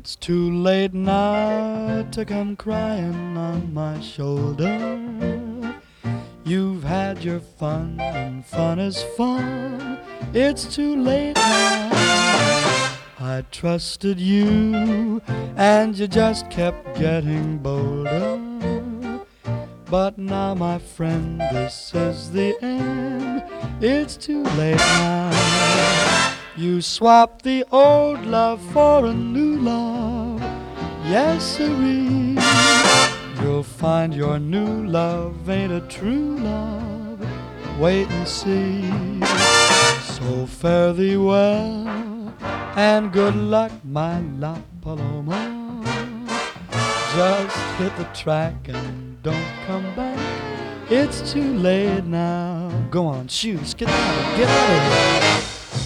It's too late now to come crying on my shoulder. You've had your fun, and fun is fun. It's too late now. I trusted you, and you just kept getting bolder. But now, my friend, this is the end. It's too late now. You swapped the old love for a new love. Yes, sirree. You'll find your new love ain't a true love. Wait and see. So fare thee well, and good luck, my La Paloma. Just hit the track and don't come back. It's too late now. Go on, shoot, get out of here.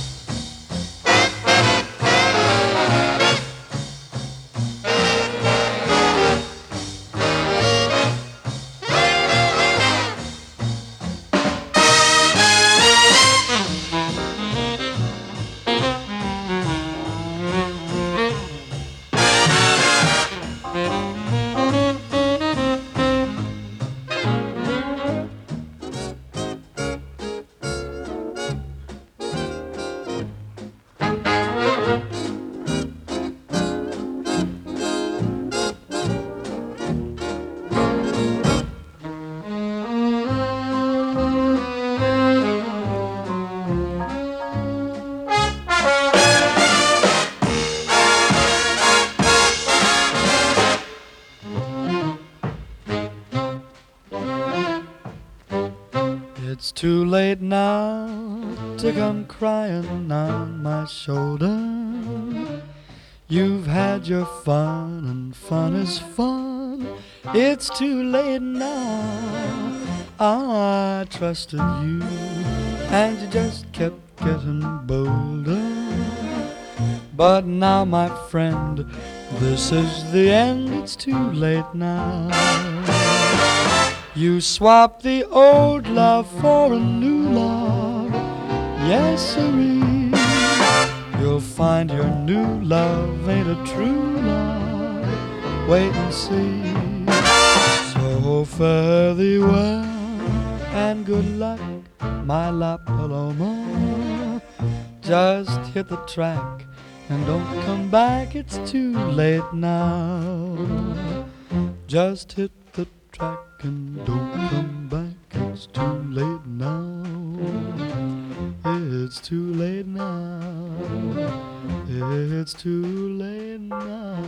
It's too late now to come crying on my shoulder. You've had your fun, and fun is fun. It's too late now. I trusted you, and you just kept getting bolder. But now, my friend, this is the end. It's too late now. You swapped the old love for a new love. Yes, sirree. You'll find your new love ain't a true love. Wait and see. So fare thee well, and good luck, my La Paloma. Just hit the track and don't come back. It's too late now. Just hit the track and don't come back. It's too late now. It's too late now. It's too late now.